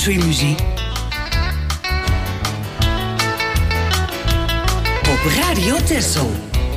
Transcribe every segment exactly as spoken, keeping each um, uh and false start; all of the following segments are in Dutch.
countrymuziek op Radio Texel.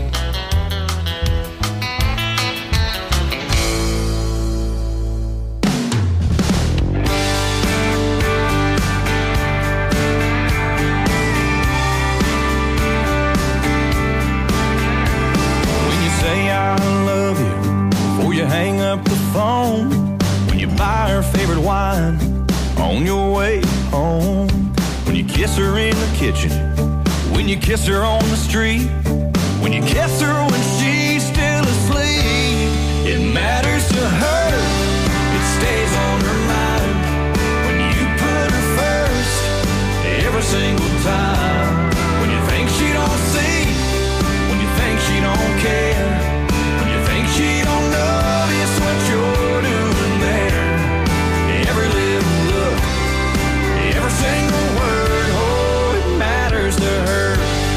Hang up the phone when you buy her favorite wine on your way home, when you kiss her in the kitchen, when you kiss her on the street, when you kiss her when she's still asleep. It matters to her, it stays on her mind when you put her first every single time. When you think she don't see, when you think she don't care, when you think she don't know what you're doing there. Every little look, every single word, oh, it matters to her.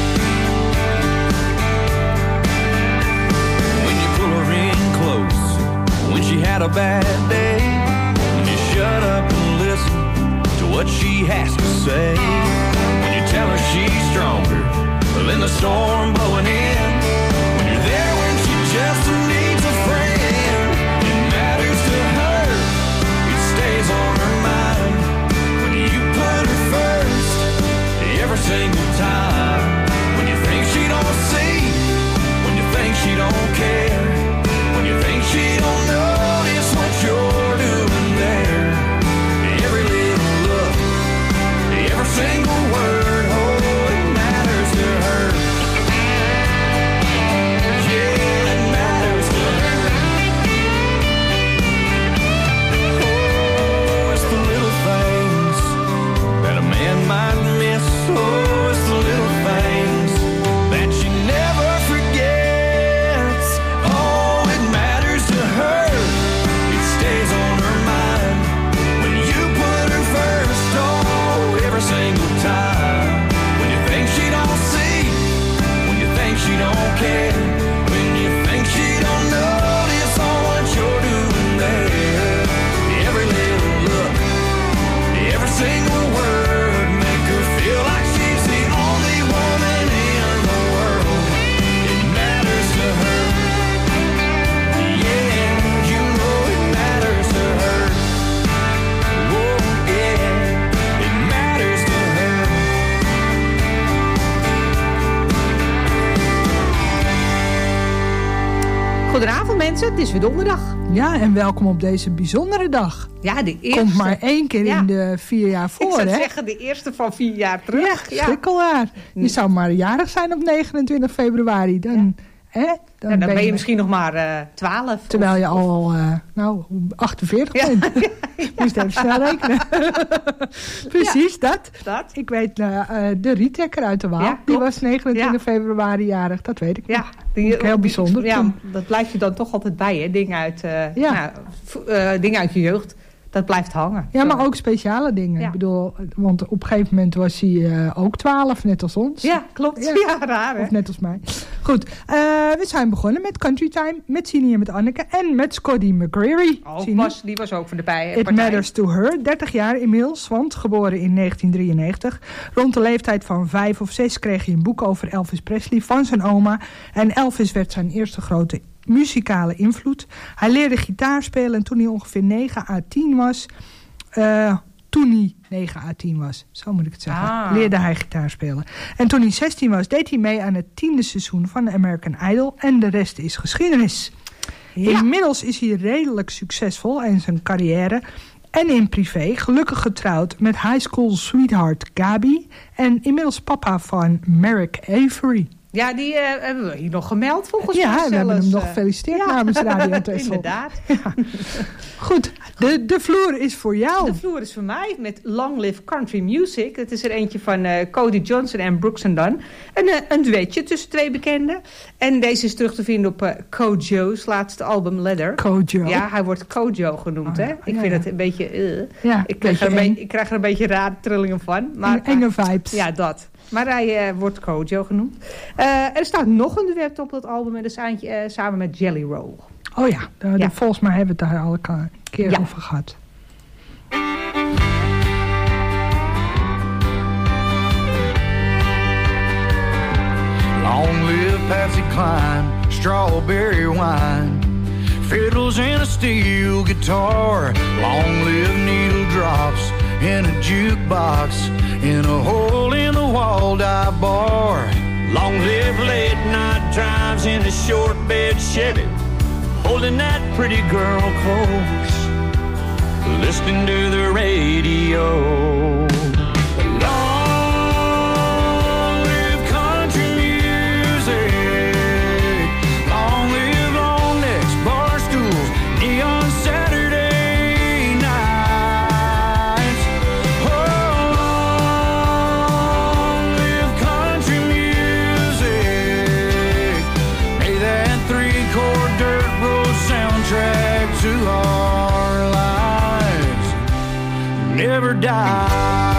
When you pull her in close, when she had a bad day, when you shut up and listen to what she has to say, when you tell her she's stronger than the storm blowing in, when you're there when she just needs a friend. On her mind when you put her first every single time. When you think she don't see, when you think she don't care, when you think she don't notice what you're doing there. Every little look, every single word, oh, it matters to her. Yeah, it matters to her. Might miss, oh, it's the little things that she never forgets. Oh, it matters to her, it stays on her mind when you put her first, oh, every single time. When you think she don't see, when you think she don't care, when you think she don't notice all what you're doing there. Every little look, every single word, feel like she's the only woman in the world. It matters to her. Yeah, you know it matters to her. Oh, yeah, it matters to her. Goedenavond mensen, het is weer donderdag. Ja, en welkom op deze bijzondere dag. Ja, de eerste. Komt maar één keer ja. in de vier jaar voor, hè? Ik zou zeggen, de eerste van vier jaar terug. Ja, schrikkelaar. Ja. Je zou maar jarig zijn op negenentwintig februari. Dan, ja. hè, dan, ja, dan ben, ben je je misschien nog maar uh, twaalf. Terwijl of, je al, uh, nou, achtenveertig ja. bent. Ja. Moest even snel rekenen. Precies, ja. dat. dat. Ik weet, uh, uh, de Rietekker uit de Waal, ja, die was negenentwintig ja. februari jarig. Dat weet ik ja. Die, heel bijzonder. Ja, dat blijft je dan toch altijd bij, hè? Dingen uit, uh, ja. nou, uh, dingen uit je jeugd. Dat blijft hangen. Ja, maar ook speciale dingen. Ja. Ik bedoel, want op een gegeven moment was hij uh, ook twaalf, net als ons. Ja, klopt. Ja, ja raar, hè? Of net als mij. Goed, uh, we zijn begonnen met Country Time, met Sini en met Anneke en met Scotty McCreery. Oh, was, die was ook van de bij, It partij. Matters to Her, dertig jaar inmiddels, want geboren in negentien drieënnegentig. Rond de leeftijd van vijf of zes kreeg hij een boek over Elvis Presley van zijn oma. En Elvis werd zijn eerste grote muzikale invloed. Hij leerde gitaar spelen en toen hij ongeveer negen à tien was... Uh, toen hij negen à tien was, zo moet ik het zeggen, ah. leerde hij gitaar spelen. En toen hij zestien was, deed hij mee aan het tiende seizoen van American Idol. En de rest is geschiedenis. Ja. Inmiddels is hij redelijk succesvol in zijn carrière en in privé. Gelukkig getrouwd met high school sweetheart Gabi. En inmiddels papa van Merrick Avery. Ja, die uh, hebben we hier nog gemeld volgens ja, mij Ja, we hebben hem nog gefeliciteerd ja. namens Radio Texel. Inderdaad. Ja. Goed, de, de vloer is voor jou. De vloer is voor mij met Long Live Country Music. Het is er eentje van uh, Cody Johnson en Brooks and Dunn. Een, uh, een duetje tussen twee bekenden. En deze is terug te vinden op uh, Kojo's laatste album Leather. Kojo. Ja, hij wordt Kojo genoemd. Oh, hè? Ik ja, vind ja. het een beetje... Uh, ja, ik, krijg er een be- ik krijg er een beetje rare trillingen van. Maar, enge vibes. Ja, dat. Maar hij uh, wordt Kojo genoemd. Uh, er staat nog een duet op dat album. En dat is eindje, uh, samen met Jelly Roll. Oh ja, de, de, ja. volgens mij hebben we het daar al een keer ja. over gehad. Long live Patsy Cline, strawberry wine, fiddles and a steel guitar. Long live needle drops in a jukebox in a hole in the wall dive bar. Long live late night drives in a short bed Chevy, holding that pretty girl close, listening to the radio. Long live country music. Long live long necks, bar stools, neon Saturday nights. Oh, long live country music. May that three-chord dirt road soundtrack to our lives never die.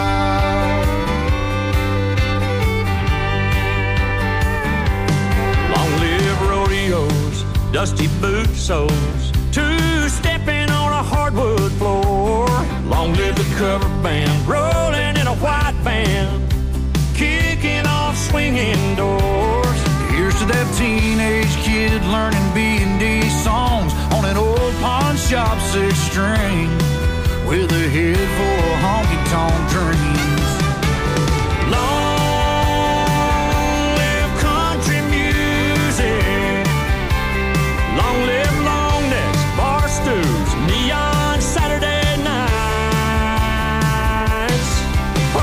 Long live rodeos, dusty boot soles, two-stepping on a hardwood floor. Long live the cover band, rolling in a white van, kicking off swinging doors. Here's to that teenage kid learning B and D songs on an old pawn shop six string with a head full of honky-tonk dreams. Long live country music. Long live long necks, bar stools, neon Saturday nights. Oh,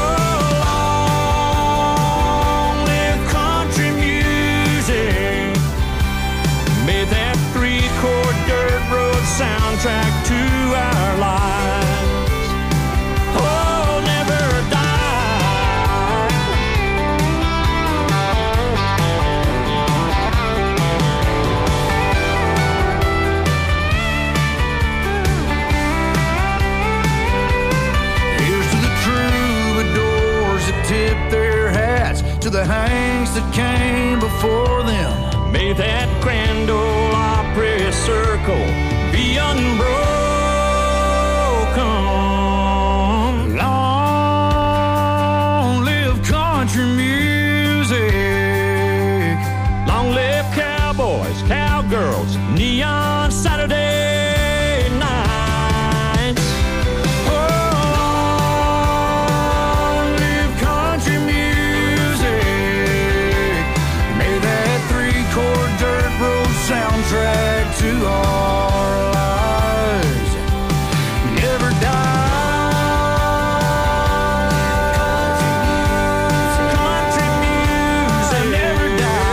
long live country music. May that three-chord dirt road soundtrack to our lives, oh, never die. Here's to the troubadours that tip their hats to the hanks that came before them. May that grand ole Opry circle be unbroken. Long live country music. Long live cowboys, cowgirls, neon Saturday nights. Oh, long live country music. May that three-chord dirt road soundtrack to our lives never die. Country music never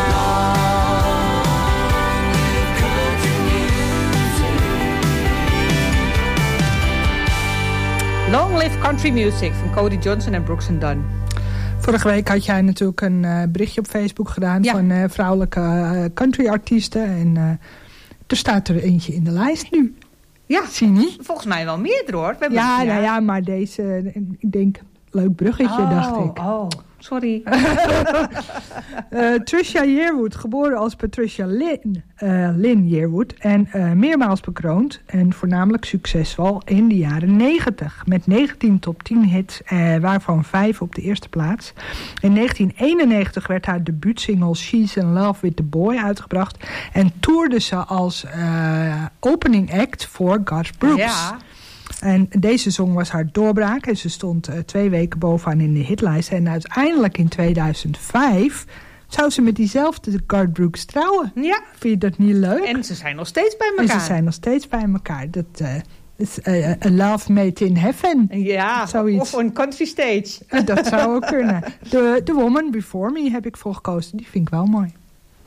Long Live Country Music van Cody Johnson en Brooks and Dunn. Vorige week had jij natuurlijk een uh, berichtje op Facebook gedaan Ja. van uh, vrouwelijke uh, country-artiesten. En uh, er staat er eentje in de lijst nu. Ja, Zie je niet? volgens mij wel meerdere hoor. We hebben Ja, het- nou ja, maar deze, uh, ik denk, leuk bruggetje, Oh, dacht ik. Oh, sorry. Uh, Trisha Yearwood, geboren als Patricia Lynn, uh, Lynn Yearwood en uh, meermaals bekroond en voornamelijk succesvol in de jaren negentig. Met negentien top tien hits, uh, waarvan vijf op de eerste plaats. In negentien eenennegentig werd haar debuutsingle She's in Love with the Boy uitgebracht en toerde ze als uh, opening act voor Garth Brooks. Ja. En deze song was haar doorbraak en ze stond uh, twee weken bovenaan in de hitlijst. En uiteindelijk in tweeduizend vijf zou ze met diezelfde Garth Brooks trouwen. Ja. Vind je dat niet leuk? En ze zijn nog steeds bij En elkaar. ze zijn nog steeds bij elkaar. Dat uh, is uh, a love made in heaven. Ja, Zoiets. of een country stage. Dat zou ook kunnen. The, the Woman Before Me heb ik voor gekozen. Die vind ik wel mooi.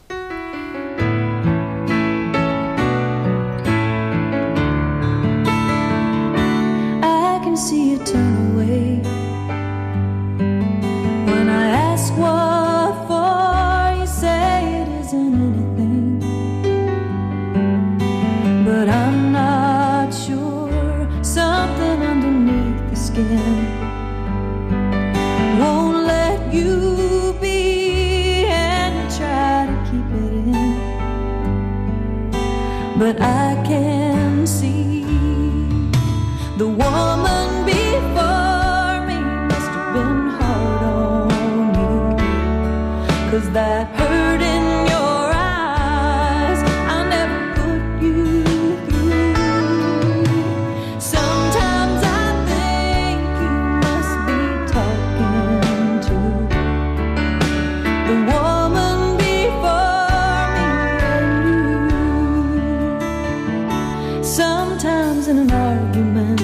I can see you turn away when I ask what for. You say it isn't anything, but I'm not sure. Something underneath the skin won't let you be, and you try sometimes in an argument.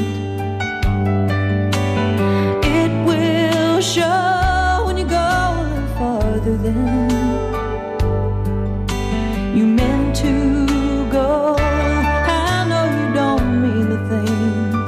It will show when you go a little farther than you meant to go. I know you don't mean the things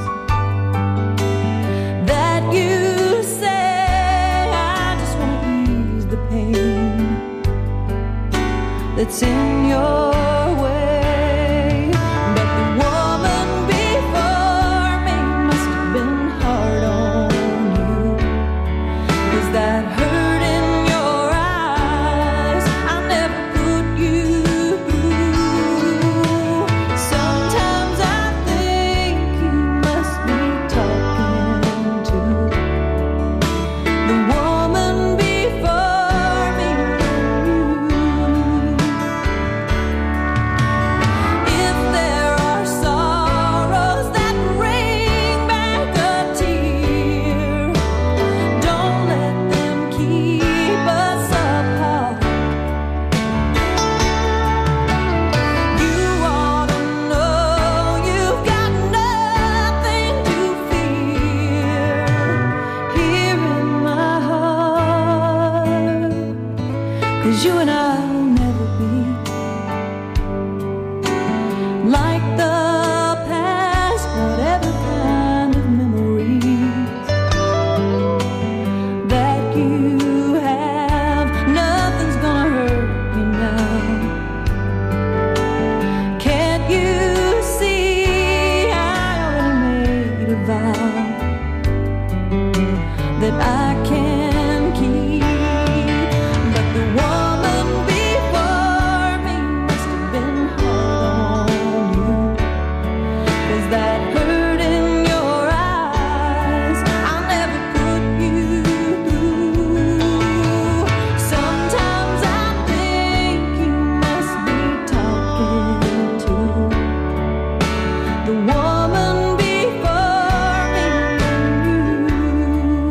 that you say. I just want to ease the pain that's in your way. But the woman before me must have been hard on you. Is that hurt in your eyes? I never put you through. Sometimes I think you must be talking to the woman before me. If there are sorrows that bring back a tear, don't let them keep us apart. You ought to know you've got nothing to fear here in my heart. 'Cause you and I will never be like the past, whatever kind of memories that you have. Nothing's gonna hurt me now. Can't you see I already made a vow that I can keep? But the woman before me must have been hard on you. 'Cause that hurt in your eyes, I'll never put you through. Sometimes I think you must be talking to the woman before me and you.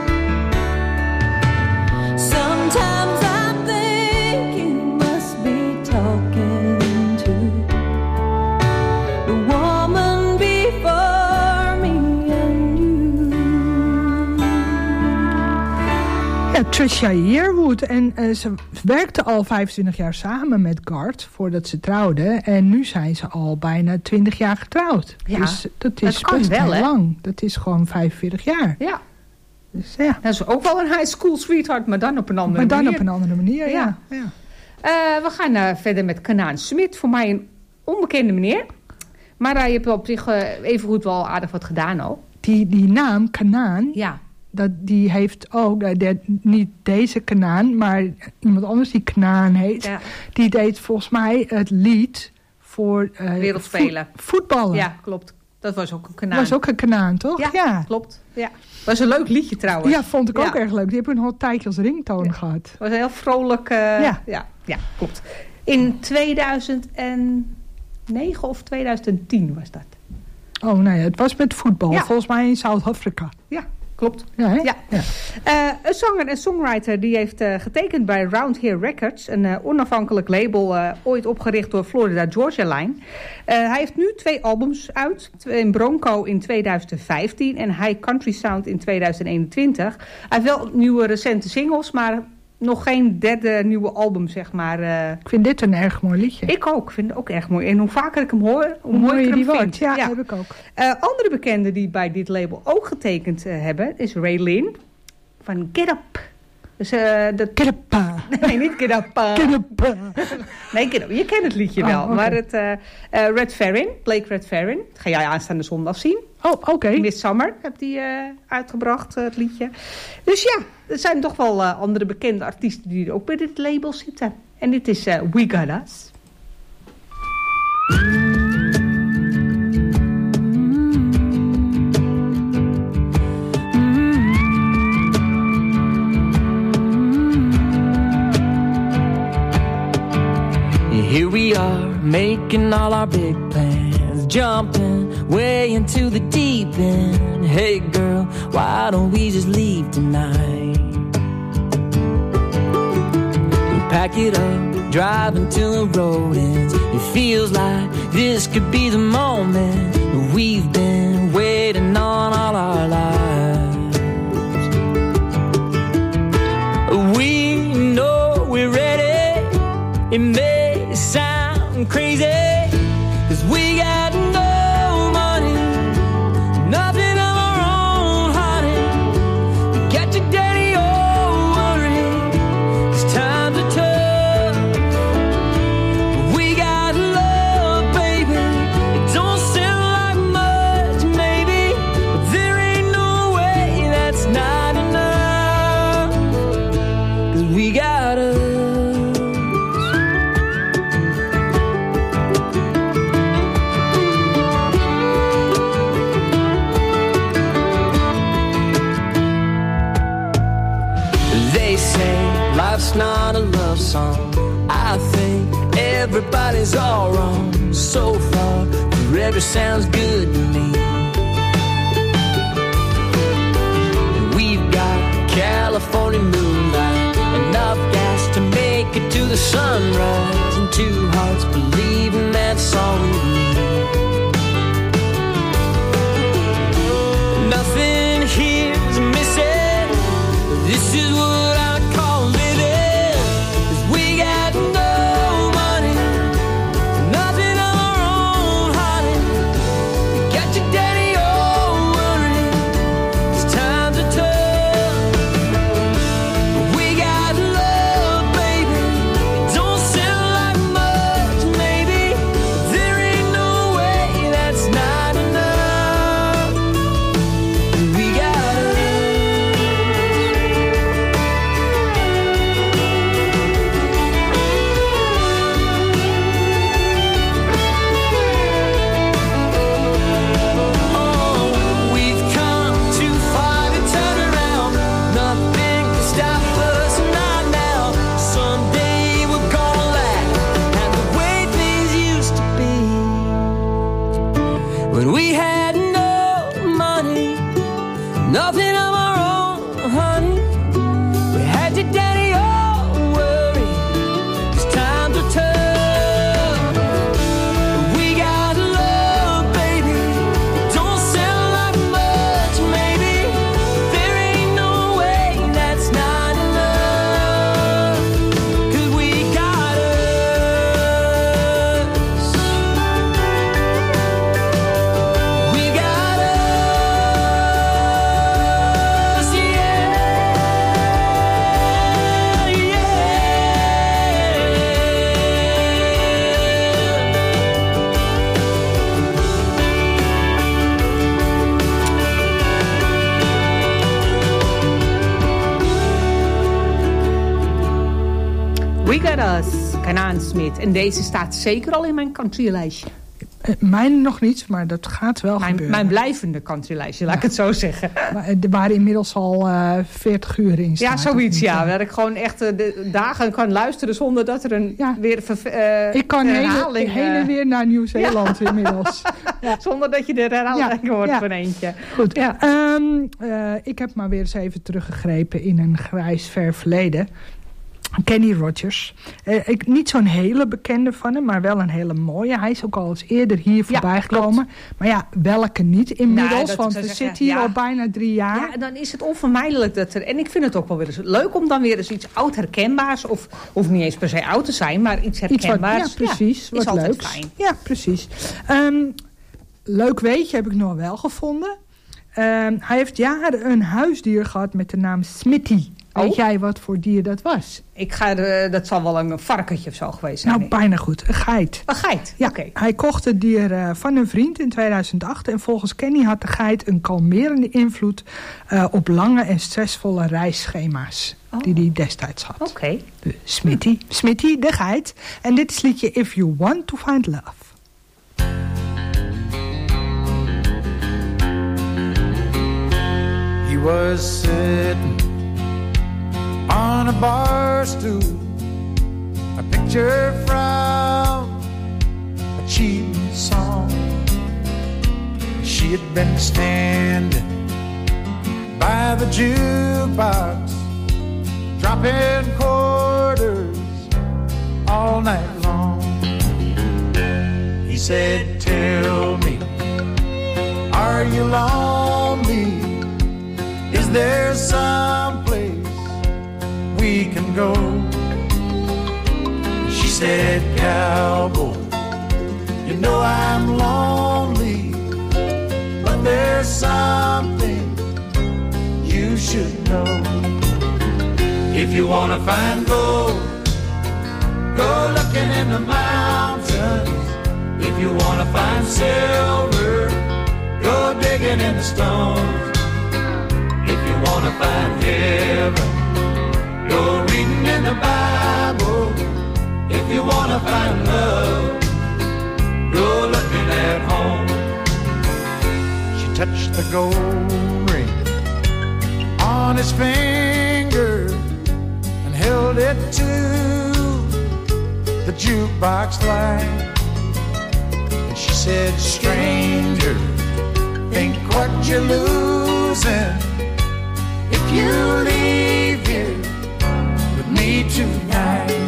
Sometimes I think you must be talking to the woman before me and you. Ja, Trisha Yearwood. En eh, ze werkte al vijfentwintig jaar samen met Garth voordat ze trouwden. En nu zijn ze al bijna twintig jaar getrouwd. Ja, dus dat is dat kan best wel, heel hè? lang. Dat is gewoon vijfenveertig jaar. Ja, Dus ja, dat is ook wel een high school sweetheart, maar dan op een andere maar dan manier. op een andere manier, ja. Ja. ja. Eh, we gaan eh, verder met Kanaan Smit. Voor mij een onbekende meneer. Maar hij heeft op zich uh, evengoed wel aardig wat gedaan al. Die, die naam, Kanaan, Ja. dat, die heeft ook, uh, de, niet deze Kanaan, maar iemand anders die Kanaan heet. Ja. Die deed volgens mij het lied voor uh, Wereldspelen. voet- voetballen. Ja, klopt. Dat was ook een Dat Kanaan. was ook een Kanaan, toch? Ja, ja. klopt. Ja. Was een leuk liedje trouwens. Ja, vond ik ook Ja. erg leuk. Die heb ik nog een tijdje als ringtoon Ja. gehad. Was een heel vrolijk. eh, Ja. ja. Ja, klopt. In tweeduizend negen of tweeduizend tien was dat. Oh, nou ja, het was met voetbal. Ja. Volgens mij in Zuid-Afrika. Ja, klopt. Ja, hè? Ja. Ja. Eh, een zanger en songwriter die heeft uh, getekend bij Round Here Records. Een uh, onafhankelijk label uh, ooit opgericht door Florida Georgia Line. Uh, hij heeft nu twee albums uit. In Bronco in tweeduizend vijftien en High Country Sound in tweeduizend eenentwintig. Hij heeft wel nieuwe recente singles, maar nog geen derde nieuwe album, zeg maar. Uh, Ik vind dit een erg mooi liedje. ik ook, ik vind het ook erg mooi. En hoe vaker ik hem hoor, hoe, Hoe mooier mooi ik die hem wordt. vind. Ja, heb ik ook. Uh, andere bekenden die bij dit label ook getekend uh, hebben, is Ray Lynn van Get Up. Dus, uh, dat... Kedapa. Nee, niet Get Up. Uh... Kedapa. Nee, Get Up. Je kent het liedje Oh, wel. okay. Maar het uh, uh, Red Farrin, Blake Red Farrin, dat ga jij aanstaande zondag zien. Oh, oké. Okay. Midsummer heb die uh, uitgebracht, uh, het liedje. Dus ja, er zijn toch wel uh, andere bekende artiesten die ook bij dit label zitten. En dit is uh, We Got Us. Here we are, making all our big plans, jumping way into the deep end. Hey girl, why don't we just leave tonight? pack it up, drive until the road ends. It feels like this could be the moment we've been waiting on all our lives. We know we're ready. It may sound crazy, 'cause we got no money, nothing of our own, honey. Get your daddy all worried, 'cause times are tough. We got love, baby. It don't sound like much, maybe, but there ain't no way that's not enough, 'cause we got us. Life's not a love song. I think everybody's all wrong so far. Forever sounds good to me. And we've got California moonlight, enough gas to make it to the sunrise, and two hearts believing that's all we need. Nothing here's missing. This is what I call living. 'Cause we got no money, nothing of our own, honey. You got your daddy all worried, 'cause times are tough. We got love, baby. It don't sound like much, maybe, but there ain't no way that's not enough. We got us. We've come too far to turn around. Nothing can stop us, not now. Someday we're gonna laugh at the way things used to be. When we had no money, nothing of our own, honey. We had your daddy all worried, 'cause times are tough. We got love, baby. It don't sound like much, maybe. There ain't no way that's not enough, 'cause we got us. We got us, yeah, yeah. We Got Us, Kanaan Smit. En deze staat zeker al in mijn countrylijstje. Eh, Mijn nog niet, maar dat gaat wel Mijn, gebeuren. mijn blijvende countrylijstje, laat ik het zo zeggen. Maar, eh, er waren inmiddels al eh veertig uur in staan. Ja, zoiets, Of niet? ja. Waar ik gewoon echt eh, de dagen kan luisteren zonder dat er een Ja. weer ver, eh, Ik kan heen, herhaling... heen en eh, weer naar Nieuw-Zeeland inmiddels. Ja. Zonder dat je de herhaling Ja, hoort ja. van eentje. Goed, Ja. Ehm, eh, ik heb maar weer eens even teruggegrepen in een grijs ver verleden. Kenny Rogers. Eh, ik, niet zo'n hele bekende van hem, maar wel een hele mooie. Hij is ook al eens eerder hier voorbij gekomen. Maar ja, welke niet inmiddels? Nou, dat want zou we zeggen, zitten hier ja. al bijna drie jaar. Ja, en dan is het onvermijdelijk dat er... En ik vind het ook wel weer eens leuk om dan weer eens iets oud herkenbaars... of hoeft niet eens per se oud te zijn, maar iets Iets wat, herkenbaars. ja, precies. Ja, is wat altijd leuks. fijn. Ja, precies. Ehm, leuk weetje heb ik nog wel gevonden. Ehm, hij heeft jaren een huisdier gehad met de naam Smitty. Oh. Weet jij wat voor dier dat was? Ik ga de, dat zal wel een varkentje of zo geweest zijn. Nou, bijna goed. Een geit. Een geit? Ja, Oké. hij kocht het dier uh, van een vriend in tweeduizend acht. En volgens Kenny had de geit een kalmerende invloed uh, op lange en stressvolle reisschema's. Oh. Die hij destijds had. Oké. Okay. De Smitty. Smitty, de geit. En dit is het liedje If You Want To Find Love. He was sitting on a bar stool, a picture from a cheap song. She had been standing by the jukebox, dropping quarters all night long. He said, tell me, are you lonely? Is there some place we can go? She said, cowboy, you know I'm lonely, but there's something you should know. If you wanna find gold, go looking in the mountains. If you wanna find silver, go digging in the stones. If you wanna find heaven, go reading in the Bible. If you wanna find love, go looking at home. She touched the gold ring on his finger and held it to the jukebox light. And she said, stranger, think what you're losing if you leave here with me tonight.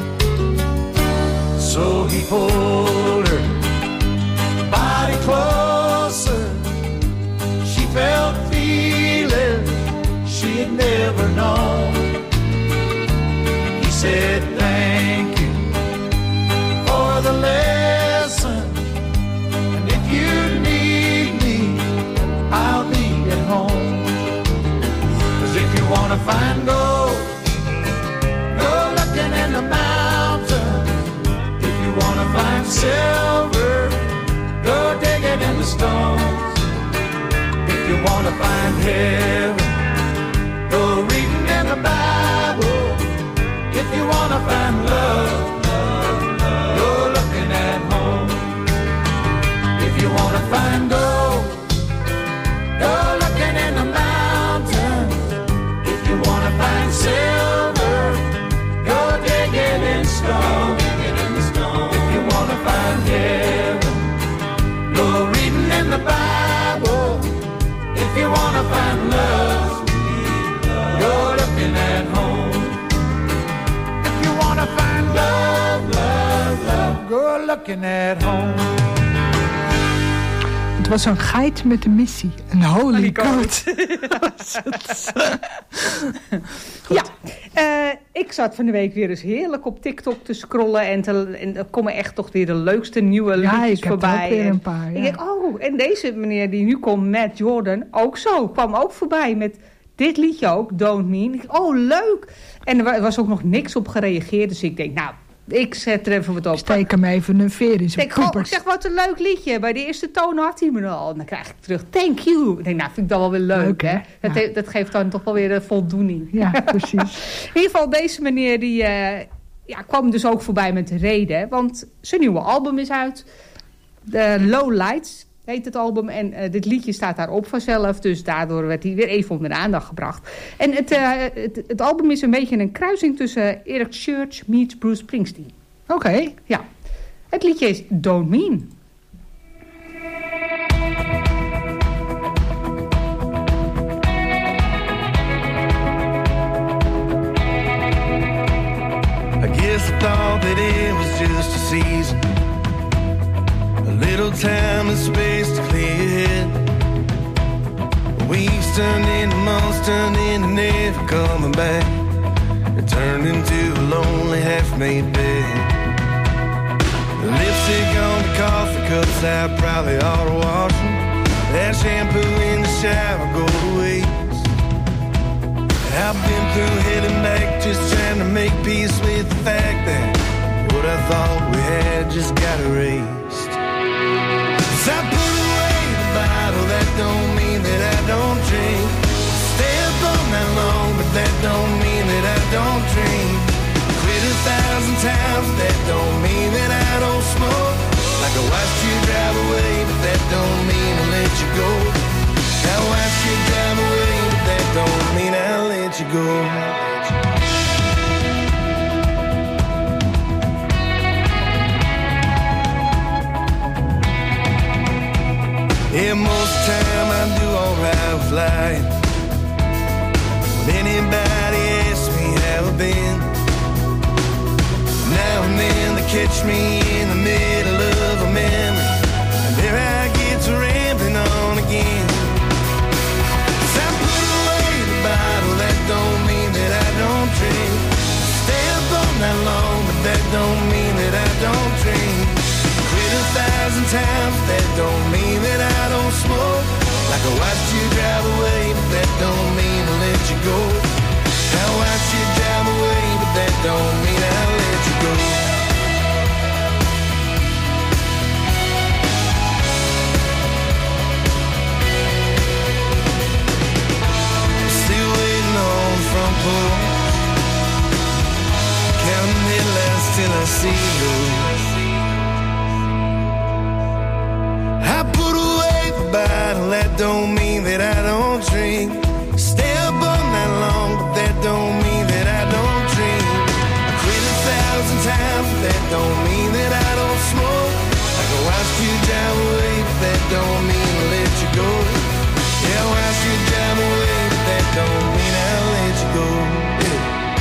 So he pulled her body closer. She felt feelings she had never known. He said, thank you for the lesson, and if you need me, I'll be at home. 'Cause if you wanna find gold, go looking in the mountains. If you wanna find silver, go digging in the stones. If you wanna find heaven, go reading in the Bible. If you wanna find love, love, love, go looking at home. If you wanna find gold, go looking in the mountains. If you wanna find silver, go digging in stone. If you wanna find heaven, go reading in the Bible. If you wanna find love, go looking at home. If you wanna find love, love, love, go looking at home. Het was een geit met een missie. Een holy, holy goat. Ja, uh, ik zat van de week weer eens heerlijk op TikTok te scrollen. En, te, en er komen echt toch weer de leukste nieuwe ja, liedjes voorbij. Ja, ik heb er ook weer een paar. Ja. Ik denk, oh, en deze meneer die nu komt, Matt Jordan, ook zo. Kwam ook voorbij met dit liedje ook, Don't Mean. Ik, oh, leuk. En er was ook nog niks op gereageerd. Dus ik denk, nou, ik zet er even wat op. Steek hem even een veer in zijn ik, oh, ik zeg, wat een leuk liedje. Bij de eerste toon had hij me al. En dan krijg ik terug, thank you. Ik denk, nou, vind ik dat wel weer leuk, leuk hè. hè? Dat, ja. dat geeft dan toch wel weer de voldoening. Ja, precies. In ieder geval, deze meneer die uh, ja, kwam dus ook voorbij met reden. Want zijn nieuwe album is uit. The Low Lights heet het album. En uh, dit liedje staat daarop vanzelf. Dus daardoor werd hij weer even onder de aandacht gebracht. En het, uh, het, het album is een beetje een kruising tussen Eric Church meets Bruce Springsteen. Oké. Okay. Ja. Het liedje is Don't Mean. I guess I thought that it was just a season. A little time and space to clear your head. Weeks turned into months, turned into never coming back. It turned into a lonely half-made bed. The lipstick on the coffee cups, I probably ought to wash them. That shampoo in the shower, go to waste. I've been through hell and back, just trying to make peace with the fact that what I thought we had just got erased. So I put away the bottle, that don't mean that I don't drink. Stay up all night long, but that don't mean that I don't drink. Quit a thousand times, that don't mean that I don't smoke. Like I watched you drive away, but that don't mean I let you go. I watched you drive away, but that don't mean I let you go. Yeah, most of the time I do alright with lying. When anybody asks me how I've been, now and then they catch me in the middle of a memory, and there I get to rambling on again. 'Cause I put away the bottle, that don't mean that I don't drink. Stay up all night long, but that don't mean that I don't drink. Quit a thousand times, that don't mean that I don't smoke. Like I watched you drive away, but that don't mean I let you go. I watched you drive away, but that don't mean I let you go. Still waiting on the front porch, counting headlights till I see you. I put away the bottle, that don't mean that I don't drink. Stay up all night long, but that don't mean that I don't drink. I quit a thousand times, but that don't mean that I don't smoke. Like I watched you drive away, but that don't mean I let you go. Yeah, I watched you drive away, but that don't mean I let you go. Yeah.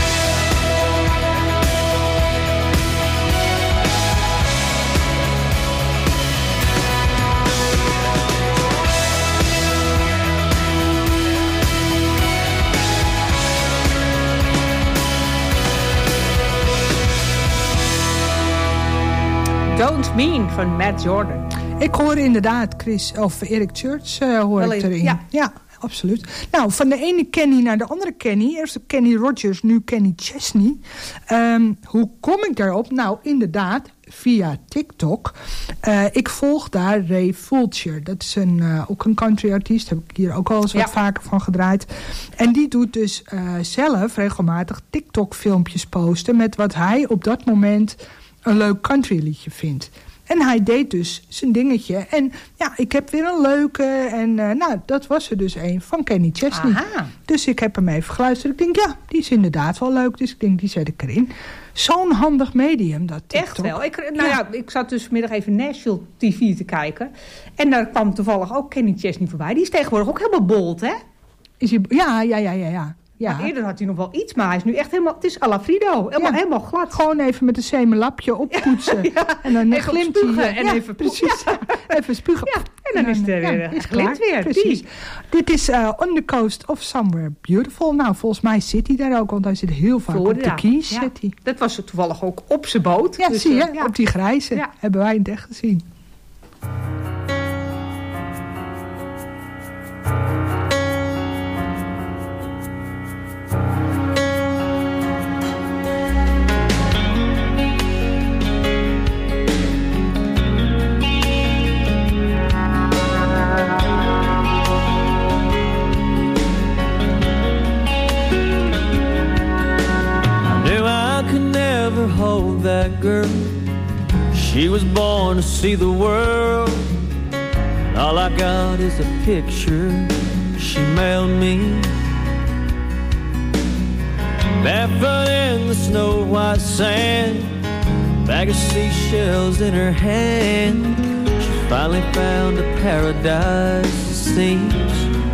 Don't Mean van Matt Jordan. Ik hoor inderdaad Chris, of Eric Church uh, hoor Wel ik in, erin. ja. ja, absoluut. Nou, van de ene Kenny naar de andere Kenny. Eerst Kenny Rogers, nu Kenny Chesney. Um, hoe kom ik daarop? Nou, inderdaad, via TikTok. Uh, ik volg daar Ray Fulcher. Dat is een, uh, ook een country artiest. Heb ik hier ook al eens wat Ja. vaker van gedraaid. En die doet dus uh, zelf regelmatig TikTok filmpjes posten met wat hij op dat moment een leuk country liedje vindt. En hij deed dus zijn dingetje. En ja, ik heb weer een leuke. En uh, nou, dat was er dus een van Kenny Chesney. Aha. Dus ik heb hem even geluisterd. Ik denk, ja, die is inderdaad wel leuk. Dus ik denk, die zet ik erin. Zo'n handig medium, dat TikTok. Echt wel. Ik, nou Ja. ja. ik zat dus vanmiddag even Nashville T V te kijken. En daar kwam toevallig ook Kenny Chesney voorbij. Die is tegenwoordig ook helemaal bold, hè? Is hij, ja, ja, ja, ja, ja. ja. Maar eerder had hij nog wel iets, maar hij is nu echt helemaal... Het is à la Frido. Helemaal, Ja. helemaal glad. Gewoon even met een semelapje oppoetsen. Ja, En dan even glimt spugen hij. en ja, even precies. ja. Even spugen. Ja, en dan is het er weer, ja, is klaar. glimt weer. Precies. Die. Dit is uh, On the Coast of Somewhere Beautiful. Nou, volgens mij zit hij daar ook, want hij zit heel vaak op de Ja. keys. Ja. Zit hij. Dat was toevallig ook op zijn boot. Ja, Dus, zie je, uh, ja. op die grijze Ja. hebben wij het echt gezien. Hold that girl. She was born to see the world. All I got is a picture she mailed me. Barefoot in the snow white sand, bag of seashells in her hand. She finally found a paradise, it seems.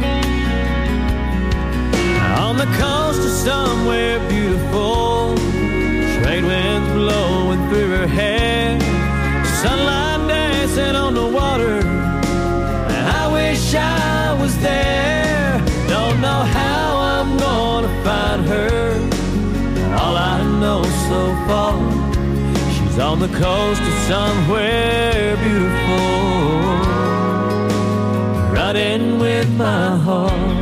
On the coast of somewhere beautiful, trade winds blowing through her hair, sunlight dancing on the water, and I wish I was there. Don't know how I'm gonna find her, all I know so far, she's on the coast of somewhere beautiful, right in with my heart.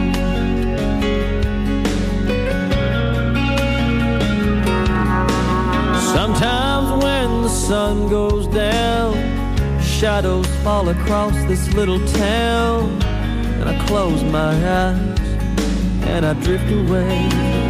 Sometimes when the sun goes down, shadows fall across this little town, and I close my eyes and I drift away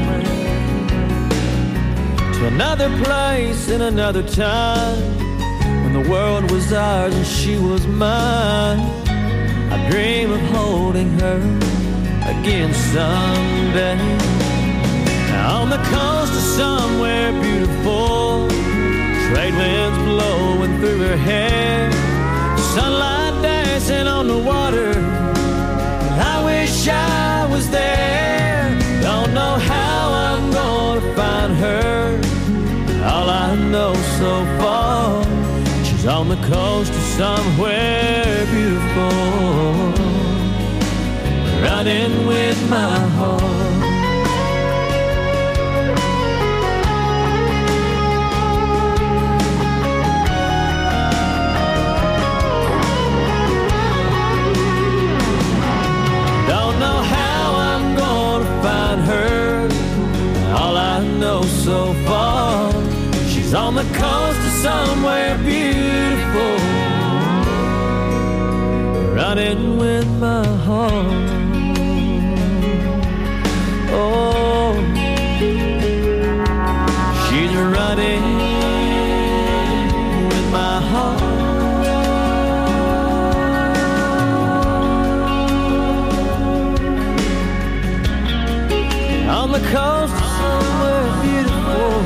to another place in another time, when the world was ours and she was mine. I dream of holding her again someday. On the coast of somewhere beautiful, trade winds blowing through her hair, sunlight dancing on the water, I wish I was there. Don't know how I'm gonna find her, all I know somewhere beautiful, running with my heart. Don't know how I'm gonna find her. All I know so far, she's on the coast of somewhere beautiful, running with my heart. Oh, she's running with my heart. On the coast of somewhere beautiful.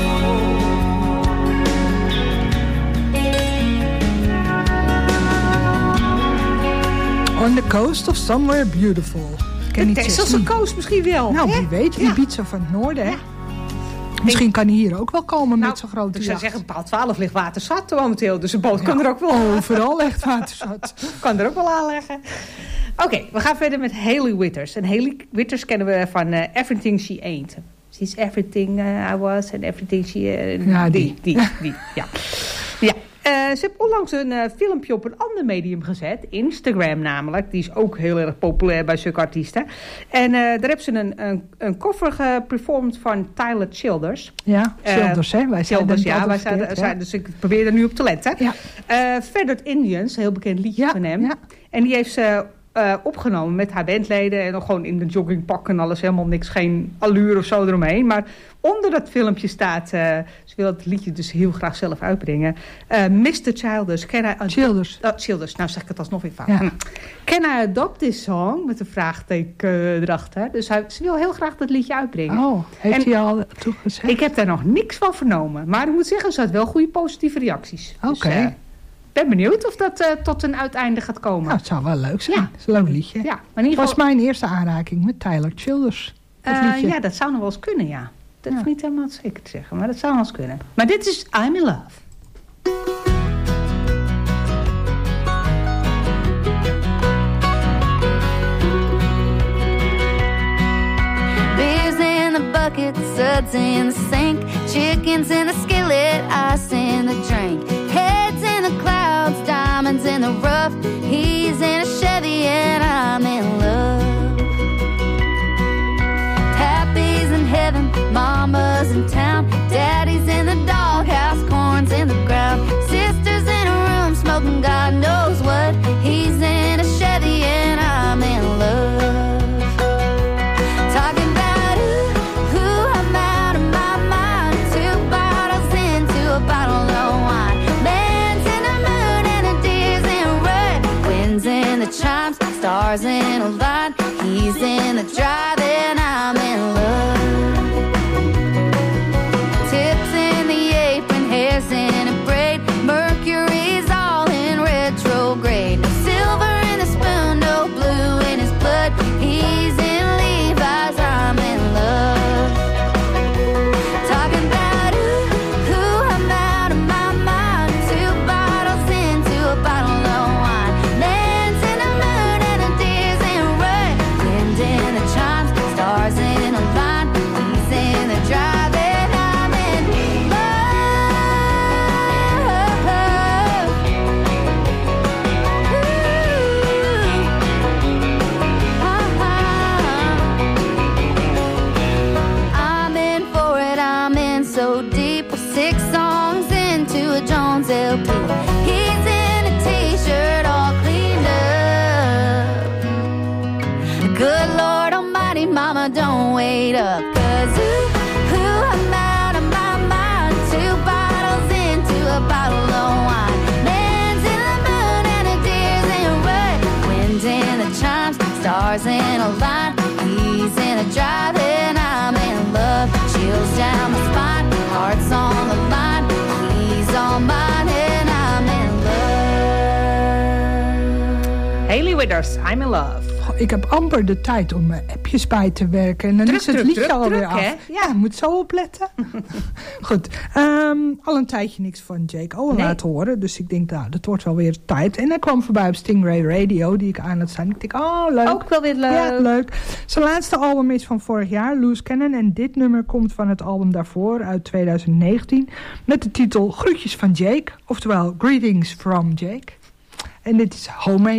On the coast of somewhere beautiful. De Texelse coast misschien wel. Nou, hè? wie weet. Wie Ja. biedt zo van het noorden, hè? Ja. Misschien kan hij hier ook wel komen Nou, met zo'n grote ik zou jacht. zeggen, paal twaalf ligt water zat momenteel. Dus een boot kan er ook wel Overal echt waterzat. kan er ook wel aanleggen. Oké, okay, we gaan verder met Hayley Whitters. En Hayley Whitters kennen we van uh, Everything She Ain't. She's everything uh, I was and everything she... Uh, Ja, die. die. Die, die, ja. ja. Uh, ze heeft onlangs een uh, filmpje op een ander medium gezet. Instagram namelijk. Die is ook heel erg populair bij zulke artiesten. En uh, daar heeft ze een, een, een cover geperformed van Tyler Childers. Ja, Childers, hè? Wij zijn Childers, dan ja. altijd Wij zijn, verkeerd, zijn, ja. dus ik probeer er nu op te letten. Ja. Uh, Feathered Indians, een heel bekend liedje Ja, van hem. ja. En die heeft ze uh, opgenomen met haar bandleden. En nog gewoon in de joggingpak en alles. Helemaal niks, geen allure of zo eromheen. Maar onder dat filmpje staat... Uh, ze wil het liedje dus heel graag zelf uitbrengen. Uh, mister Childers, can I... Ad- Childers. Oh, Childers, nou zeg ik het alsnog weer fout. Ja. Hm. Can I adopt this song? Met een vraagteken uh, erachter. Dus hij, ze wil heel graag dat liedje uitbrengen. Oh, heeft En- hij al toegezegd? Ik heb daar nog niks van vernomen. Maar ik moet zeggen, ze had wel goede positieve reacties. Oké. Dus, uh, ben benieuwd of dat uh, tot een uiteinde gaat komen. Nou, het zou wel leuk zijn. Ja. Het is een leuk liedje. Ja, maar in ieder Het was geval... mijn eerste aanraking met Tyler Childers. Dat Uh, liedje. ja, dat zou nog wel eens kunnen, ja. Dat Ja. is niet helemaal zeker te zeggen, maar dat zou nog eens kunnen. Maar dit is I'm in Love. Beers in the bucket, suds in the sink, chickens in the skillet, ice in the drink, heads in the clouds, diamonds in the rough. He's in a Chevy and I'm in love. Pappy's in heaven, mama's in town, daddy's in the doghouse, corn's in the ground, sister's in a room smoking God knows what. He's in a Chevy and I'm in love. Talking about ooh, ooh, I'm out of my mind. Two bottles into a bottle of wine. Man's in the moon and a deer's in red. Winds in the chimes, stars in a line. He's in the drive and I'm in love. Tips in the apron, hair's in a braid. Mercury's all in retrograde. No silver in the spoon, no blue in his blood. He's in Levi's, I'm in love. Talking about ooh, ooh, I'm out of my mind. Two bottles into a bottle of wine. Man's in the moon and a deer's in red. Wind in the chimes, stars in a line. He's in the drive and I'm in love. I'm in for it, I'm in so deep. Six songs into a Jones L P. He's in a t-shirt all cleaned up. Good Lord Almighty, mama, don't wait up. Cause ooh, ooh, I'm out of my mind. Two bottles into a bottle of wine. Man's in the moon and a deer's in red. Wind in the chimes, stars in a line. He's in a drive and I'm in love. Chills down my spine, heart's on the line. He's on mine and I'm in love. Hayley Whitters, I'm in Love. Goh, ik heb amper de tijd om mijn appjes bij te werken. En dan Druk, is het druk, liedje druk, alweer druk, af. hè? Ja, je moet zo opletten. Goed, um, al een tijdje niks van Jake Owen Nee. laten horen. Dus ik denk, nou, dat wordt wel weer tijd. En hij kwam voorbij op Stingray Radio, die ik aan had staan. Ik denk, oh, leuk. Ook wel weer leuk. Ja, leuk. Zijn laatste album is van vorig jaar, Loose Cannon. En dit nummer komt van het album daarvoor, uit twintig negentien. Met de titel Groetjes van Jake. Oftewel, Greetings from Jake. En dit is Homemade.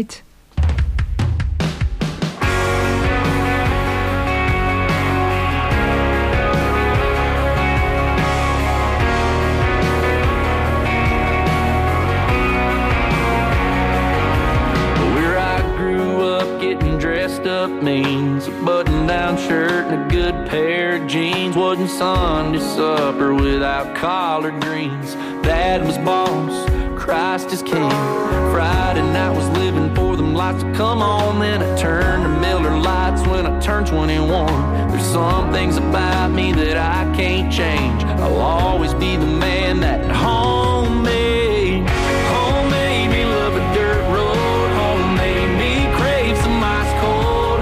Up means a button-down shirt and a good pair of jeans. Wasn't Sunday supper without collard greens. Dad was boss, Christ is king. Friday night was living for them lights to come on. Then I turned to Miller Lights when I turned twenty-one. There's some things about me that I can't change. I'll always be the man that homemade. Homemade me love a dirt road. Homemade me crave some ice cold.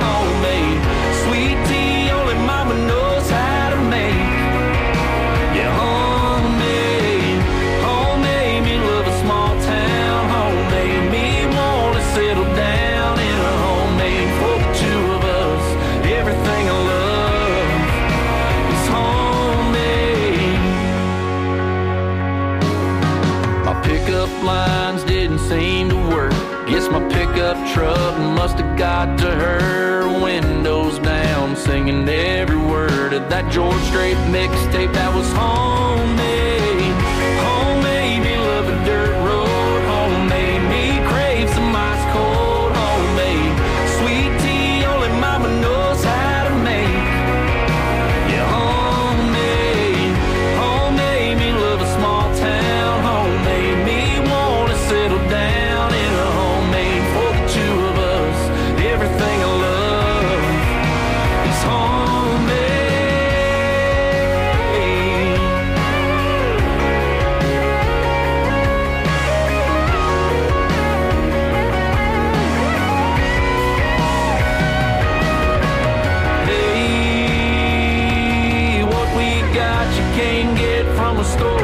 Lines didn't seem to work. Guess my pickup truck must have got to her. Windows down, singing every word of that George Strait mixtape that was homemade. Homemade me love a dirt road. Homemade me crave some ice cold. Homemade sweet tea only mama knows how to make. Yeah, homemade. Homemade me love a small town. Homemade me settle down in a homemade for the two of us. Everything I love is homemade. Hey, what we got you can't get from a store.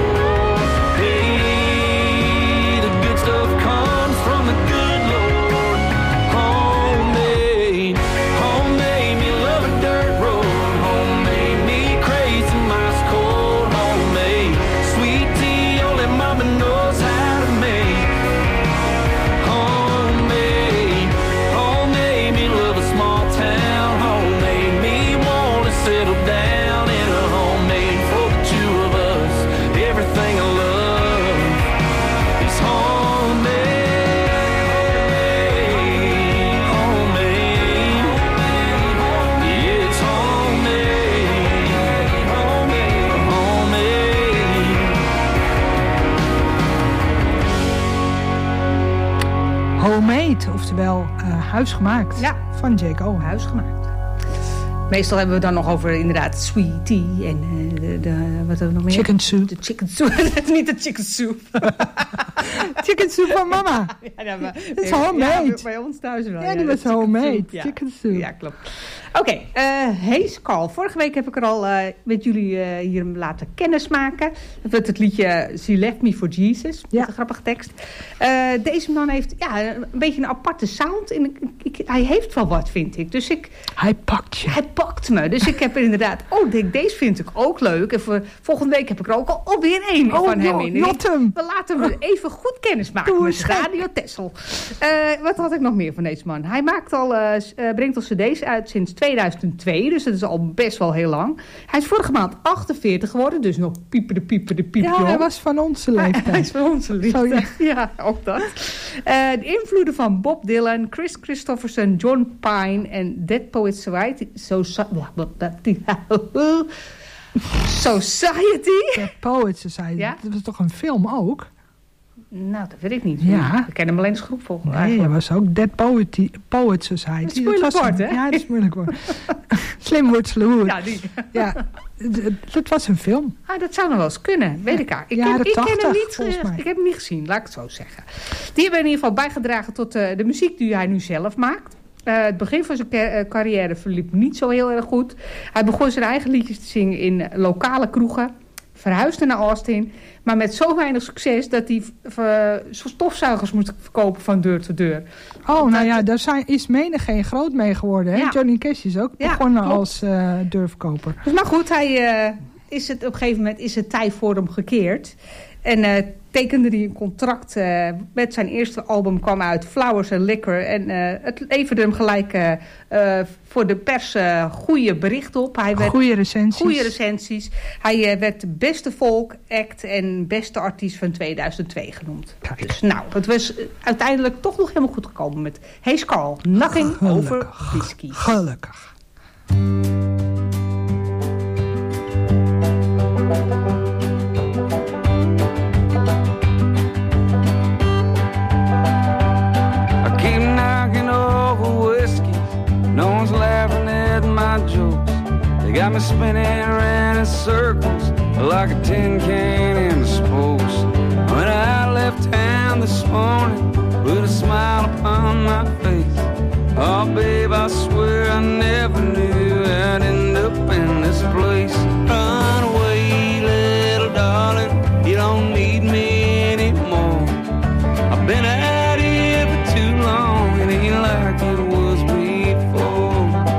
Homemade, oftewel uh, huisgemaakt. Ja. Van Jake Owen. Huisgemaakt. Meestal hebben we dan nog over inderdaad sweet tea en uh, de, de, wat hebben we nog meer? Chicken soup. De chicken soup. Niet de chicken soup. Chicken soup van mama. Ja, dat maar, is homemade. Ja, bij ons thuis wel. Ja, ja die was homemade. Soup, ja. Chicken soup. Ja, klopt. Oké, okay, uh, hey Carl. Vorige week heb ik er al uh, met jullie uh, hier laten kennismaken. Dat werd het liedje She Left Me for Jesus. Ja. Met een grappige tekst. Uh, deze man heeft ja, een beetje een aparte sound. En ik, ik, hij heeft wel wat, vind ik. Dus ik... Hij pakt je. Hij pakt me. Dus ik heb er inderdaad... Oh, denk, deze vind ik ook leuk. En voor volgende week heb ik er ook al alweer één oh, van hem no, in. Not hem. We laten hem even goed kennis maken Doe met eens Radio Texel. Uh, wat had ik nog meer van deze man? Hij maakt al, uh, brengt al cd's uit sinds tweeduizend twee. Dus dat is al best wel heel lang. Hij is vorige maand achtenveertig geworden. Dus nog pieper de pieper de pieper. Ja, hij was van onze leeftijd. Hij is van onze leeftijd. Zo, ja. Ja, ook dat. Uh, de invloeden van Bob Dylan, Chris Christopherson, John Pine en Dead Poets Society. Society. Society. Dead Poets Society. Ja? Dat was toch een film ook? Nou, dat weet ik niet. Ja. Ik ken hem alleen als groep volgens mij. Nee, dat was ook Dead Poet, Poet Society. Dat is moeilijk woord, hè? Ja, dat is moeilijk woord. Slim woord, sloer. Ja, die. Ja, dat was een film. Ah, dat zou nog wel eens kunnen, weet ik al. Ik, Jaren ken, ik ken tachtig, hem niet, volgens mij. ik heb hem niet gezien, laat ik het zo zeggen. Die hebben in ieder geval bijgedragen tot uh, de muziek die hij nu zelf maakt. Uh, het begin van zijn car- uh, carrière verliep niet zo heel erg goed. Hij begon zijn eigen liedjes te zingen in uh, lokale kroegen. Verhuisde naar Austin. Maar met zo weinig succes dat hij uh, stofzuigers moest verkopen van deur tot deur. Oh, nou ja, daar zijn, is menig geen groot mee geworden. Hè? Ja. Johnny Cash is ook ja, begonnen klopt. als uh, deurverkoper. Dus maar goed, hij, uh, is het, op een gegeven moment is het tij voor hem gekeerd. En uh, tekende hij een contract uh, met zijn eerste album, kwam uit Flowers and Liquor. En uh, het leverde hem gelijk uh, uh, voor de pers uh, goede berichten op. Hij werd, goede recensies. Goede recensies. Hij uh, werd de beste folk act en beste artiest van tweeduizend twee genoemd. Kijk. Dus nou, het was uh, uiteindelijk toch nog helemaal goed gekomen met Hey Carl, Nothing Gelukkig. Over Whiskey. Gelukkig. They got me spinning around in circles like a tin can in the spokes. When I left town this morning with a smile upon my face, oh babe, I swear I never knew I'd end up in this place. Run away, little darling, you don't need me anymore. I've been out here for too long, it ain't like it was before.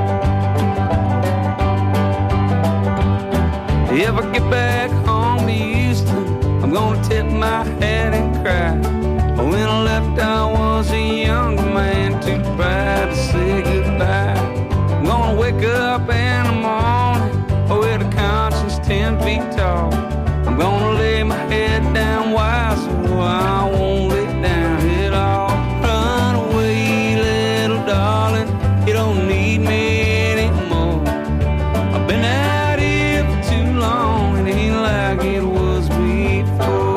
If I get back home to Houston, I'm gonna tip my hat and cry. When I left, I was a young man, too proud to say goodbye. I'm gonna wake up in the morning with a conscience ten feet tall. I'm gonna lay my head down wide so I won't lay down at all. Run away, little darling, you don't need me anymore. I've been out here for too long, it ain't like it was before.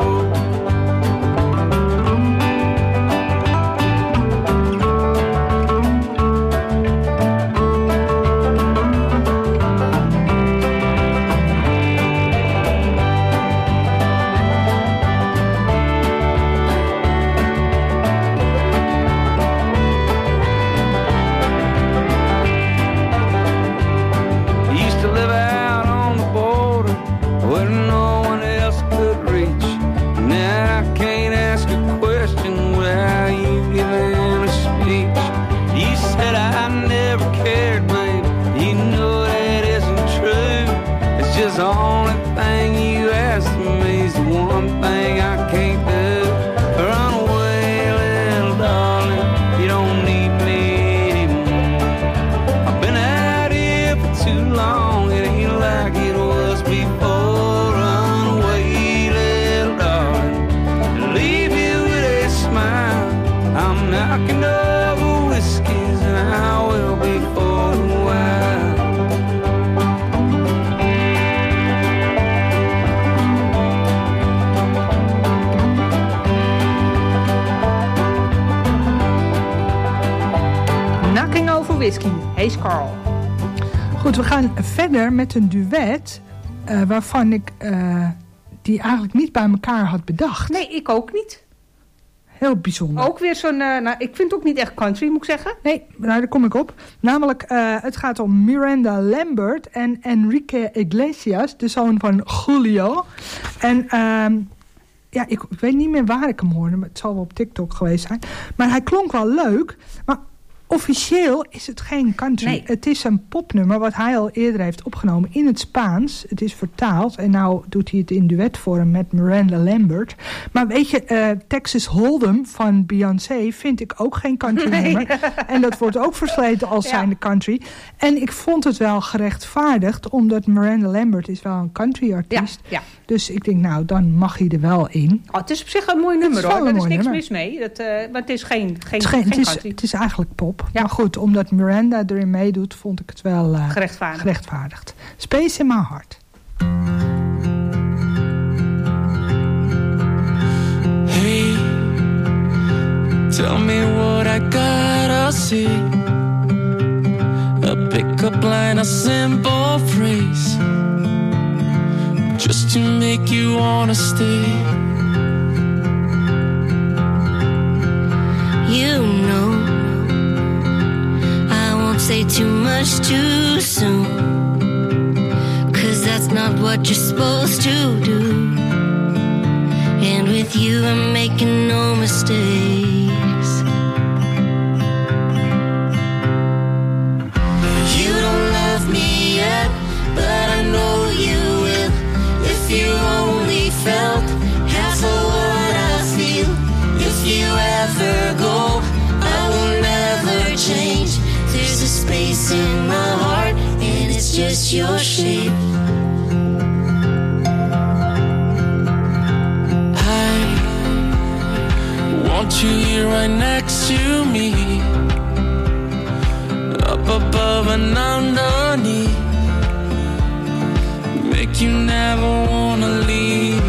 The only thing you asked me is the one thing I can't do. Run away, little darling, you don't need me anymore. I've been out here for too long, it ain't like it was before. Run away, little darling, leave you with a smile. I'm knocking over whiskeys and I will be for a while. Whisky, Hey Carl. Goed, we gaan verder met een duet uh, waarvan ik uh, die eigenlijk niet bij elkaar had bedacht. Nee, ik ook niet. Heel bijzonder. Ook weer zo'n, uh, nou, ik vind het ook niet echt country, moet ik zeggen. Nee, nou, daar kom ik op. Namelijk, uh, het gaat om Miranda Lambert en Enrique Iglesias, de zoon van Julio. En uh, ja, ik, ik weet niet meer waar ik hem hoorde, maar het zal wel op TikTok geweest zijn. Maar hij klonk wel leuk, maar officieel is het geen country. Nee. Het is een popnummer wat hij al eerder heeft opgenomen in het Spaans. Het is vertaald en nou doet hij het in duetvorm met Miranda Lambert. Maar weet je, uh, Texas Hold'em van Beyoncé vind ik ook geen country nee. nummer. En dat wordt ook versleten als ja. zijnde country. En ik vond het wel gerechtvaardigd, omdat Miranda Lambert is wel een country artiest. Ja, ja. Dus ik denk, nou, dan mag hij er wel in. Oh, het is op zich een mooi nummer, hoor. Daar is niks nummer. mis mee. Dat, uh, maar het is geen, geen, het is geen, geen het is, country. Het is eigenlijk pop. Ja. Maar goed, omdat Miranda erin meedoet, vond ik het wel uh, gerechtvaardigd. gerechtvaardigd. Space in my heart. Hey, tell me what I gotta see. A pickup line, a simple phrase, just to make you wanna stay. You know say too much too soon, 'cause that's not what you're supposed to do. And with you I'm making no mistakes. You don't love me yet, but I know you will. If you only felt half of what I feel. If you ever go, I will never change. There's a space in my heart, and it's just your shape. Want you here right next to me, up above and underneath, make you never wanna leave.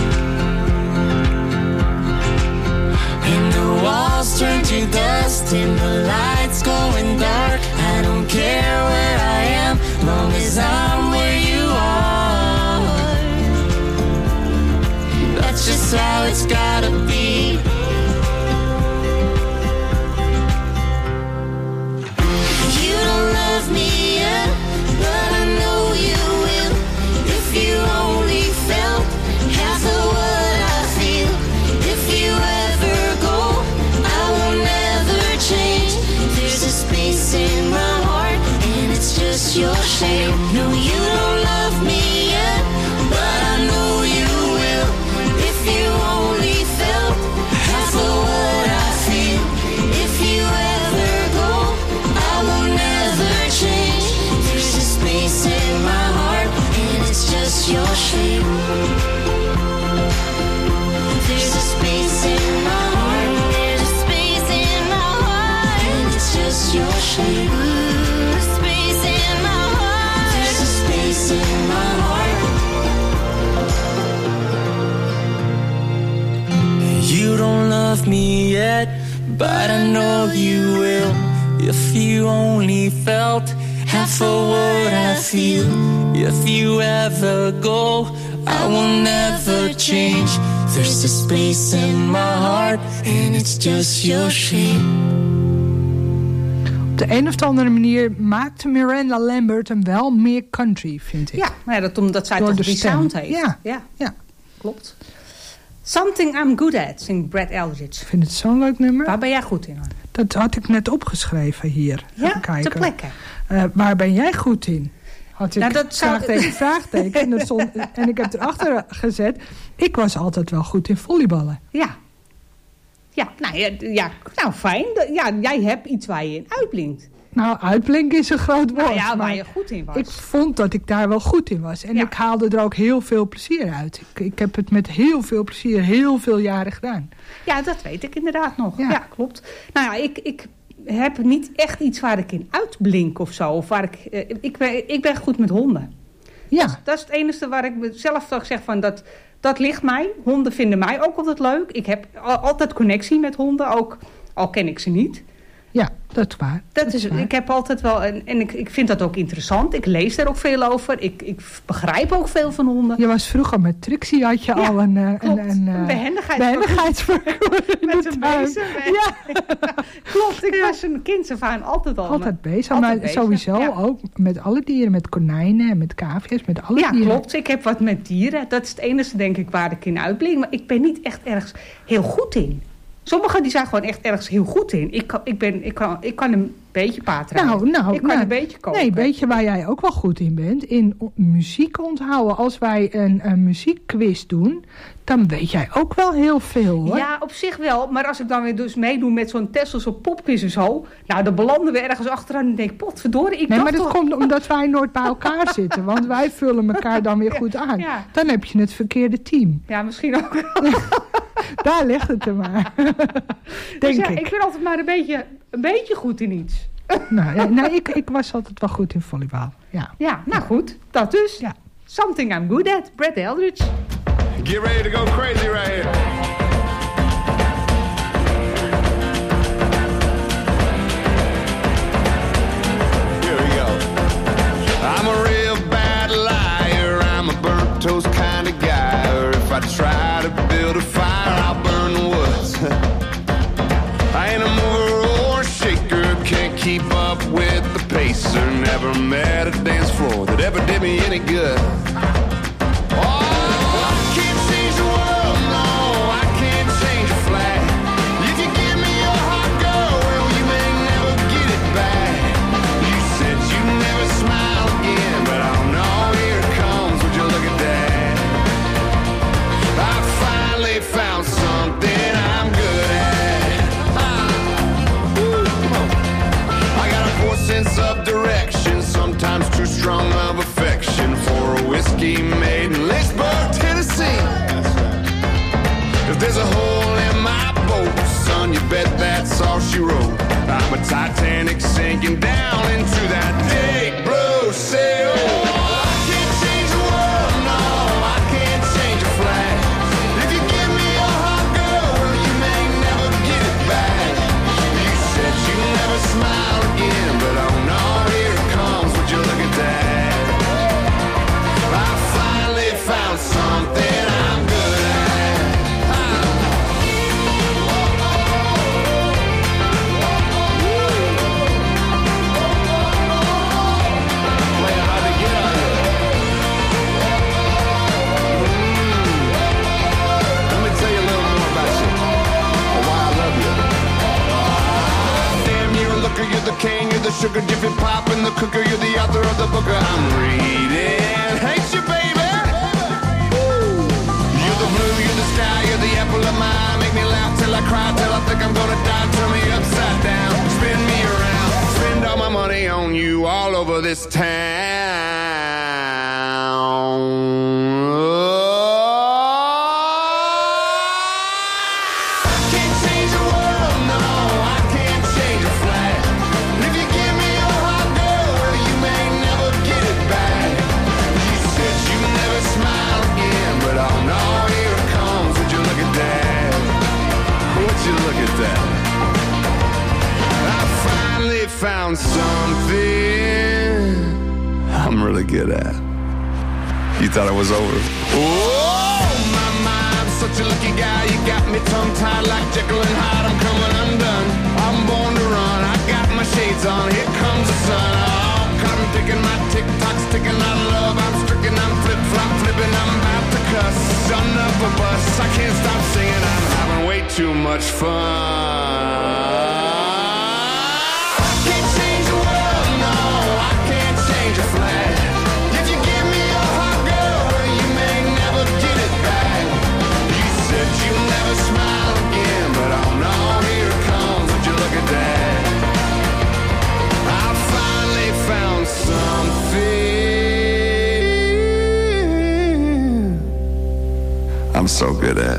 And the walls turn to dust and the lights going dark. I don't care where I am, long as I'm where you are. That's just how it's gotta be. Me yet, but I know you will. If you only felt half of what I feel. If you ever go, I will never change. There's a space in my heart, and it's just your shape. No, you don't love me yet, but I know you will. If you only felt half of what I feel. If you ever go, I will never change. There's a space in my heart, and it's just your shape. There's a space in my heart, there's a space in my heart, and it's just your shape. Ooh, space in my heart, there's a space in my heart. You don't love me yet, but I know you will. If you only felt half of what I feel. If you ever go, I will never change. There's a space in my heart, and it's just your shape. Op de een of andere manier maakte Miranda Lambert hem wel meer country, vind ik. Ja, maar ja, dat omdat zij Door toch de die stem. sound heeft. Ja. ja, Ja. klopt. Something I'm Good At, zingt Brad Eldridge. Ik vind het zo'n leuk nummer. Waar ben jij goed in? Hoor? Dat had ik net opgeschreven hier. Ja, Even kijken. ter plekke. Uh, waar ben jij goed in? Had ik Nou, dat zou- vraagteken, vraagteken. En, dat stond, en ik heb erachter gezet. Ik was altijd wel goed in volleyballen. Ja. Ja, nou, ja, ja, nou fijn. Ja, jij hebt iets waar je in uitblinkt. Nou, uitblinken is een groot woord. Nou ja, waar maar je goed in was. ik vond dat ik daar wel goed in was. En Ja. ik haalde er ook heel veel plezier uit. Ik, ik heb het met heel veel plezier heel veel jaren gedaan. Ja, dat weet ik inderdaad nog. Ja. Ja, klopt. Nou ja, ik, ik heb niet echt iets waar ik in uitblink of zo. Of waar ik, eh, ik, ben, ik ben goed met honden. Ja. Dat is het enige waar ik zelf toch zeg van dat, dat ligt mij. Honden vinden mij ook altijd leuk. Ik heb al- altijd connectie met honden, ook al ken ik ze niet. Ja, dat is waar. Dat Dat is, is waar. ik heb altijd wel, en, en ik, ik vind dat ook interessant. Ik lees daar ook veel over. Ik, ik begrijp ook veel van honden. Je was vroeger met Trixie, had je Ja, al een, eh, klopt. een, een, eh, Een behendigheidsparcours. behendigheidsparcours in Met de een tuin. bezem. Ja. Klopt, ik was een kind af aan altijd al. Altijd bezig, Altijd maar bezig, sowieso ja. ook met alle dieren, met konijnen en met cavia's, met alle Ja, dieren. klopt. Ik heb wat met dieren. Dat is het enige, denk ik, waar ik in uitblink. Maar ik ben niet echt ergens heel goed in. Sommigen die zijn gewoon echt ergens heel goed in. Ik kan, ik ben, ik kan, ik kan een beetje paardrijden. Nou, nou, ik kan nou, een beetje kopen. Nee, weet je waar jij ook wel goed in bent? In o- muziek onthouden. Als wij een, een muziekquiz doen, dan weet jij ook wel heel veel, hoor. Ja, op zich wel. Maar als ik dan weer dus meedoe met zo'n Tesselse popquiz en zo... Nou, dan belanden we ergens achteraan en denk ik... Potverdorie, ik Nee, dacht maar dat toch... komt omdat wij nooit bij elkaar zitten. Want wij vullen elkaar dan weer goed aan. Ja. Dan heb je het verkeerde team. Ja, misschien ook wel. Daar ligt het er maar. Denk Dus ja, ik. ik ben altijd maar een beetje, een beetje goed in iets. Nou, ja, nou ik, ik was altijd wel goed in volleybal. Ja. Ja, nou goed. Dat dus. Ja. Something I'm good at. Brad Eldridge. Get ready to go crazy right here. Here we go. I'm a real bad liar. I'm a burnt toast kind of guy. Or if I try to build a fire, I'll burn the woods. I ain't a mover or shaker. Can't keep up with the pace. never met a dance floor that ever did me any good. Oh, I can't change the world, no, I can't change a flag. If you give me your heart, girl, well, you may never get it back. You said you'd never smile again, but I don't know, here it comes, would you look at that? I finally found something I'm good at. Ah. Woo, come on. I got a poor sense of direction, sometimes too strong of affection for a whiskey made in Lynchburg, Tennessee. If there's a hole in my boat, son, you bet that's all she wrote. I'm a Titanic sinking down into that deep blue sea. Oh, I can't change the world, no, I can't change a flag. If you give me your heart, girl, well, you may never get it back. You said you'd never smile again, but oh no, here it comes, would you look at that? I finally found something I'm good at. Playing hard to get on it. Let me tell you a little more about you, or why I love you. Damn, you're a looker, you're the king, you're the sugar dipping pop and the cooker, you're the author of the book I'm reading. Hate you, baby. You're the blue, you're the sky, you're the apple of my eye. Make me laugh till I cry, till I think I'm gonna die. Turn me upside down, spin me around. Spend all my money on you all over this town. Can't change the world, no, I can't change a flag. If you give me your heart, girl, well, you may never get it back. You said you'd never smile again, but oh no, here it comes, would you look at that? Would you look at that? I finally found something I'm really good at. You thought it was over? Oh, my, my, I'm such a lucky guy. You got me tongue-tied like Jekyll and Hyde. I'm coming undone. I'm born to run. I got my shades on. Here comes the sun. Oh, cotton picking, my tick-tock's ticking out of love. I'm stricken, I'm flip-flop flipping. I'm about to cuss. Son of a bus. I can't stop singing. I'm having way too much fun. Can't change the world, no, I can't change a flag. If you give me your heart, girl, well, you may never get it back. You said you'll never smile again, but oh no, here it comes, would you look at that? I finally found something I'm so good at.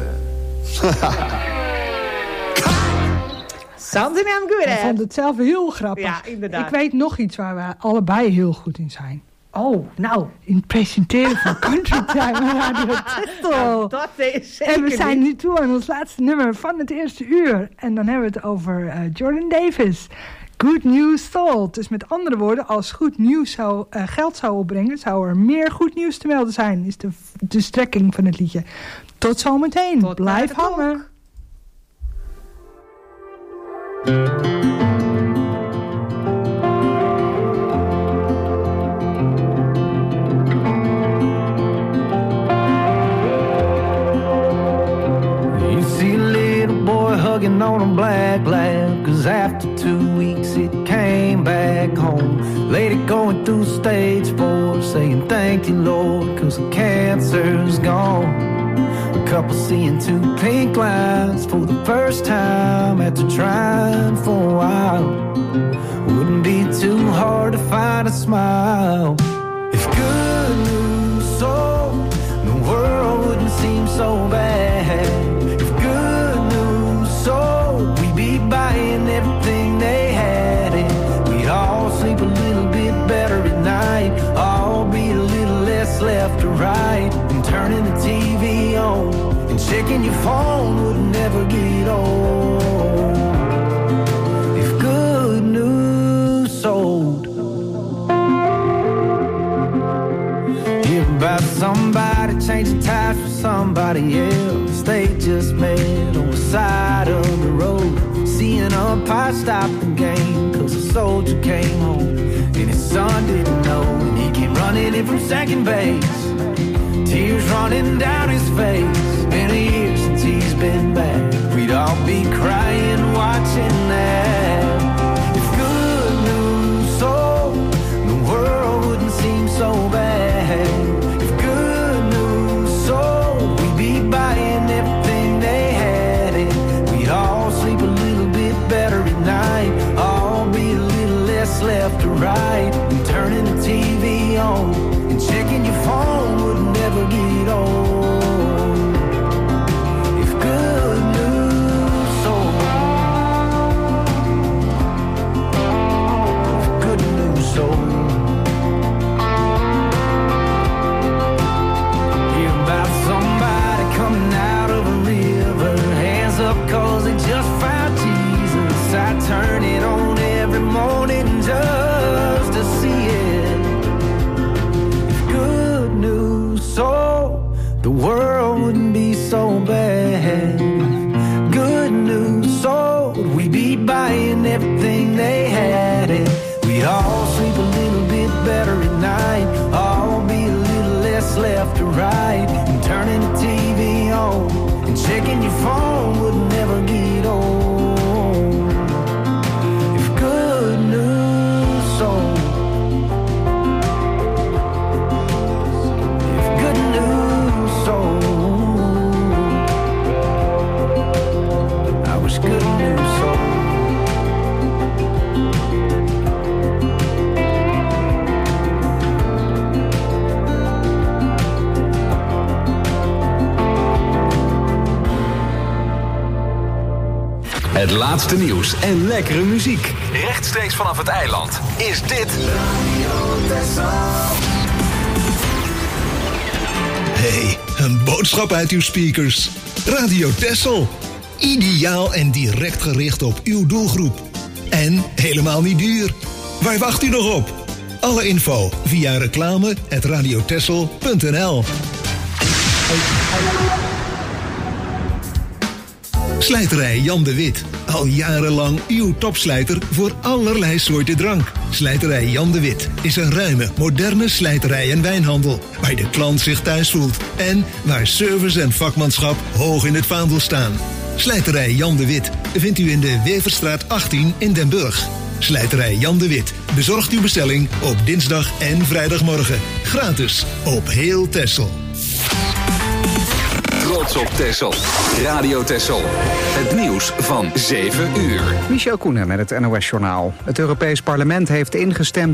Something I'm good Ik at. vond het zelf heel grappig. Ja, inderdaad. Ik weet nog iets waar we allebei heel goed in zijn. Oh, nou. In het presenteren van Country Time en Radio Texel. Nou, dat is zeker En we zijn niet. nu toe aan ons laatste nummer van het eerste uur. En dan hebben we het over uh, Jordan Davis. Good News Sold. Dus met andere woorden, als goed nieuws zou, uh, geld zou opbrengen, zou er meer goed nieuws te melden zijn. Is de, de strekking van het liedje. Tot zometeen. Tot Blijf na de hangen. You see a little boy hugging on a black lab, 'cause after two weeks it came back home. Lady going through stage four, saying thank you Lord, 'cause the cancer's gone. A couple seeing two pink lines for the first time after trying for a while. Wouldn't be too hard to find a smile. If good news sold, the world wouldn't seem so bad. If good news sold, we'd be buying everything they had, and we'd all sleep a little bit better at night, all be a little less left to right, and turning the T V on and checking your phone would never get old. If good news sold. Hear about somebody changing tires for somebody else. They just met on the side of the road. See an umpire stop the game 'cause a soldier came home and his son hit from second base. Tears running down his face. Been a year since he's been back. We'd all be crying watching that. If good news sold, the world wouldn't seem so bad. If good news sold, we'd be buying everything they had. And we'd all sleep a little bit better at night. All be a little less left to right. And turning the T V on and checking your phone would never get old. If good news sold, if good news sold. Hear about somebody coming out of a river, hands up cause they just found Jesus. I turn it on every morning just to see it. If good news sold, the world wouldn't be so bad. Good news sold, we'd be buying everything they had. And we'd all sleep a little bit better at night. All be a little less left to right. And turning the T V on and checking your phone would never get old. If good news sold, if good news sold, I wish good news sold. Het laatste nieuws en lekkere muziek. Rechtstreeks vanaf het eiland is dit... Hey, een boodschap uit uw speakers. Radio Texel. Ideaal en direct gericht op uw doelgroep. En helemaal niet duur. Waar wacht u nog op? Alle info via reclame at radiotexel punt n l. Slijterij Jan de Wit. Al jarenlang uw topslijter voor allerlei soorten drank. Slijterij Jan de Wit is een ruime, moderne slijterij en wijnhandel. Waar de klant zich thuis voelt. En waar service en vakmanschap hoog in het vaandel staan. Slijterij Jan de Wit vindt u in de Weverstraat achttien in Den Burg. Slijterij Jan de Wit bezorgt uw bestelling op dinsdag en vrijdagmorgen. Gratis op heel Texel. Trots op Texel. Radio Texel. Het nieuws van zeven uur. Michel Koenen met het N O S-journaal. Het Europees Parlement heeft ingestemd